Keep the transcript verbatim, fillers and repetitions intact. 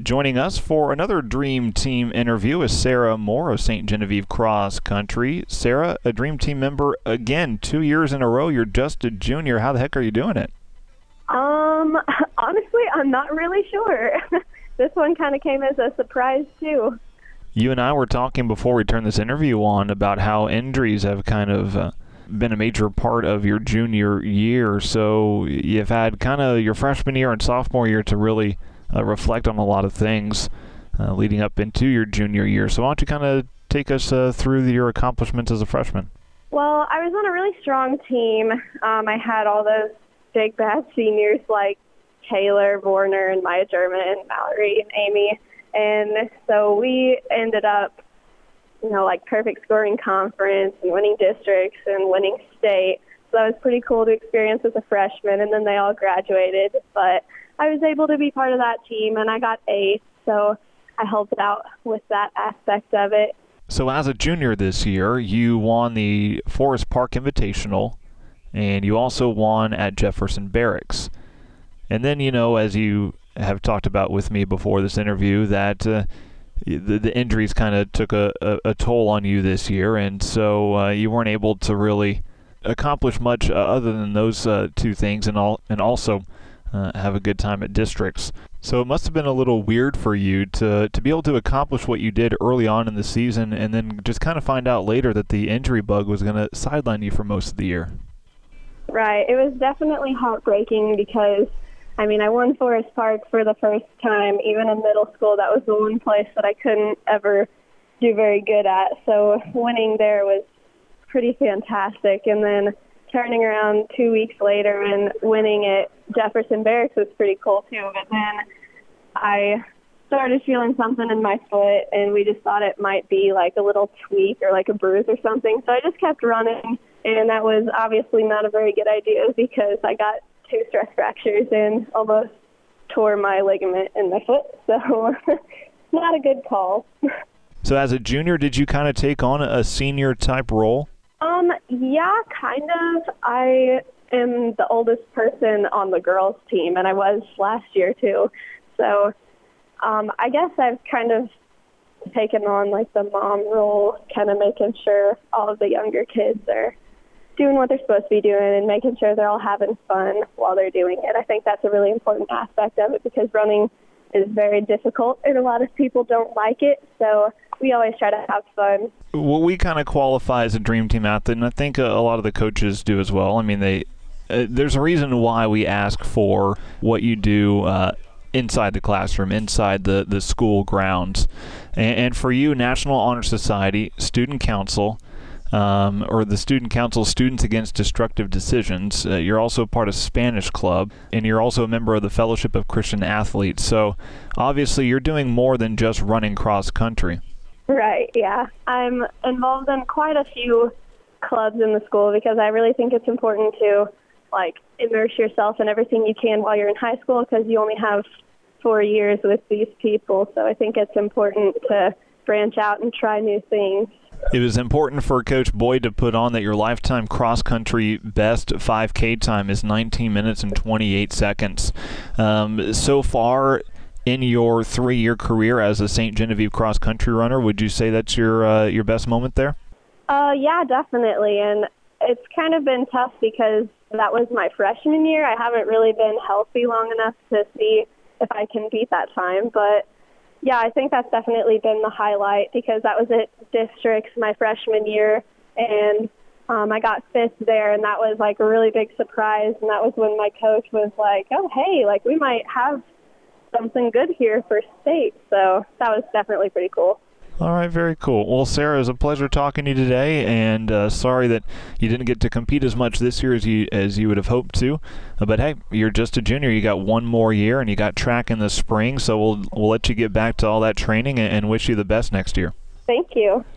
Joining us for another Dream Team interview is Sarah Moore of Saint Genevieve Cross Country. Sarah, a Dream Team member again, two years in a row. You're just a junior. How the heck are you doing it? Um, honestly, I'm not really sure. This one kind of came as a surprise, too. You and I were talking before we turned this interview on about how injuries have kind of uh, been a major part of your junior year. So you've had kind of your freshman year and sophomore year to really uh, reflect on a lot of things uh, leading up into your junior year. So why don't you kind of take us uh, through your accomplishments as a freshman? Well, I was on a really strong team. Um, I had all those big, bad seniors like Taylor, Warner, and Maya German, and Mallory, and Amy. And so we ended up, you know, like perfect scoring conference and winning districts and winning state. So that was pretty cool to experience as a freshman. And then they all graduated. But I was able to be part of that team, and I got eighth. So I helped out with that aspect of it. So as a junior this year, you won the Forest Park Invitational, and you also won at Jefferson Barracks. And then, you know, as you have talked about with me before this interview, that uh, the, the injuries kind of took a, a, a toll on you this year, and so uh, you weren't able to really accomplish much uh, other than those uh, two things, and all, and also uh, have a good time at districts. So it must have been a little weird for you to to be able to accomplish what you did early on in the season, and then just kind of find out later that the injury bug was going to sideline you for most of the year. Right. It was definitely heartbreaking because, I mean, I won Forest Park for the first time. Even in middle school, that was the one place that I couldn't ever do very good at. So winning there was pretty fantastic. And then turning around two weeks later and winning at Jefferson Barracks was pretty cool, too. But then I started feeling something in my foot, and we just thought it might be like a little tweak or like a bruise or something. So I just kept running, and that was obviously not a very good idea because I got two stress fractures and almost tore my ligament in my foot. So not a good call. So as a junior, did you kind of take on a senior type role? Um, yeah, kind of. I am the oldest person on the girls team, and I was last year too. So um, I guess I've kind of taken on like the mom role, kind of making sure all of the younger kids are doing what they're supposed to be doing and making sure they're all having fun while they're doing it. I think that's a really important aspect of it because running is very difficult and a lot of people don't like it. So we always try to have fun. Well, we kind of qualify as a Dream Team athlete, and I think a, a lot of the coaches do as well. I mean, they uh, there's a reason why we ask for what you do uh, inside the classroom, inside the, the school grounds. And, and for you, National Honor Society, Student Council, Um, or the Student Council Students Against Destructive Decisions. Uh, you're also part of Spanish Club, and you're also a member of the Fellowship of Christian Athletes. So obviously you're doing more than just running cross country. Right, yeah. I'm involved in quite a few clubs in the school because I really think it's important to like immerse yourself in everything you can while you're in high school because you only have four years with these people. So I think it's important to branch out and try new things. It was important for Coach Boyd to put on that your lifetime cross-country best five K time is nineteen minutes and twenty-eight seconds. Um, so far in your three-year career as a Saint Genevieve cross-country runner, would you say that's your uh, your best moment there? Uh, yeah, definitely. And it's kind of been tough because that was my freshman year. I haven't really been healthy long enough to see if I can beat that time, but yeah, I think that's definitely been the highlight because that was at districts my freshman year, and um, I got fifth there, and that was like a really big surprise, and that was when my coach was like, oh, hey, like we might have something good here for state, so that was definitely pretty cool. All right, very cool. Well, Sarah, it was a pleasure talking to you today, and uh, sorry that you didn't get to compete as much this year as you as you would have hoped to. Uh, but hey, you're just a junior. You got one more year, and you got track in the spring, so we'll we'll let you get back to all that training and, and wish you the best next year. Thank you.